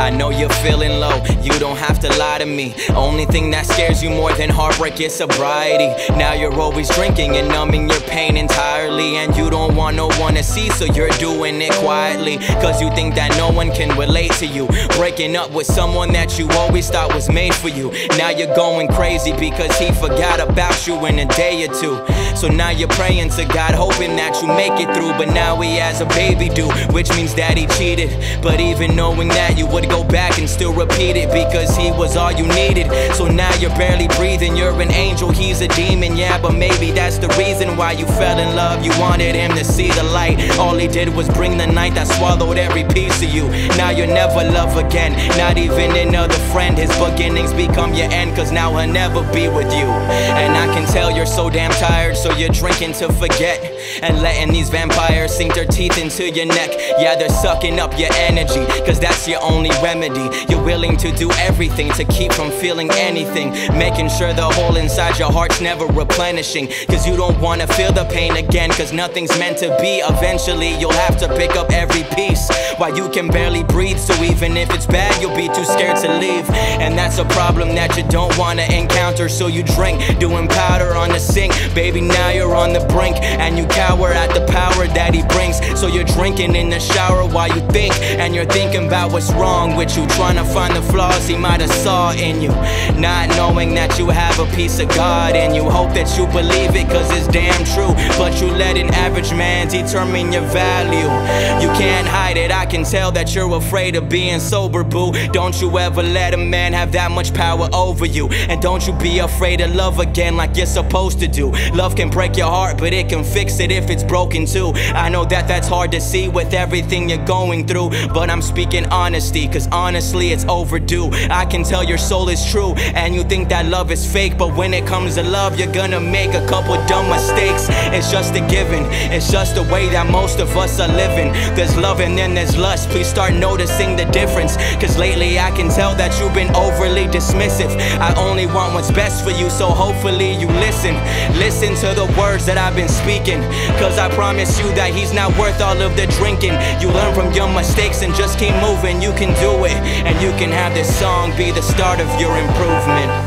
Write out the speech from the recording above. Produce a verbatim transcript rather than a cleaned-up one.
I know you're feeling low, you don't have to lie to me. Only thing that scares you more than heartbreak is sobriety. Now you're always drinking and numbing your pain entirely, and you don't want no one to see, so you're doing it quietly. Cause you think that no one can relate to you, breaking up with someone that you always thought was made for you. Now you're going crazy because he forgot about you in a day or two. So now you're praying to God, hoping that you make it through. But now he has a baby due, which means that he cheated. But even knowing that, you would go back and still repeat it, because he was all you needed. So now you're barely breathing, you're an angel, he's a demon. Yeah, but maybe that's the reason why you fell in love. You wanted him to see the light, all he did was bring the night that swallowed every piece of you. Now you'll never love again, not even another friend. His beginnings become your end, cause now he'll never be with you. And I can tell you're so damn tired, so you're drinking to forget, and letting these vampires sink their teeth into your neck. Yeah, they're sucking up your energy, cause that's your only remedy. You're willing to do everything to keep from feeling anything, making sure the hole inside your heart's never replenishing. Cause you don't wanna feel the pain again, cause nothing's meant to be. Eventually you'll have to pick up every piece, while you can barely breathe. So even if it's bad, you'll be too scared to leave. And that's a problem that you don't wanna encounter, so you drink, doing powder on the sink. Baby, now you're on the brink, and you cower at the power that he brings. So you're drinking in the shower while you think, and you're thinking about what's wrong with you, trying to find the flaws he might have saw in you, not knowing that you have a piece of God in you. Hope that you believe it, cause it's damn true, but you let an average man determine your value. You can't hide it, I can tell that you're afraid of being sober, boo. Don't you ever let a man have that much power over you, and don't you be afraid to love again like you're supposed to do. Love can break your heart, but it can fix it if it's broken too. I know that that's hard to see with everything you're going through, but I'm speaking honesty, cause honestly it's overdue. I can tell your soul is true, and you think that love is fake, but when it comes to love, you're gonna make a couple dumb mistakes. It's just a given, it's just the way that most of us are living. There's love and then there's lust, please start noticing the difference. Cause lately I can tell that you've been overly dismissive. I only want what's best for you, so hopefully you listen. Listen to the words that I've been speaking, cause I promise you that he's not worth all of the drinking. You learn from your mistakes and just keep moving. You can do it, and you can have this song be the start of your improvement.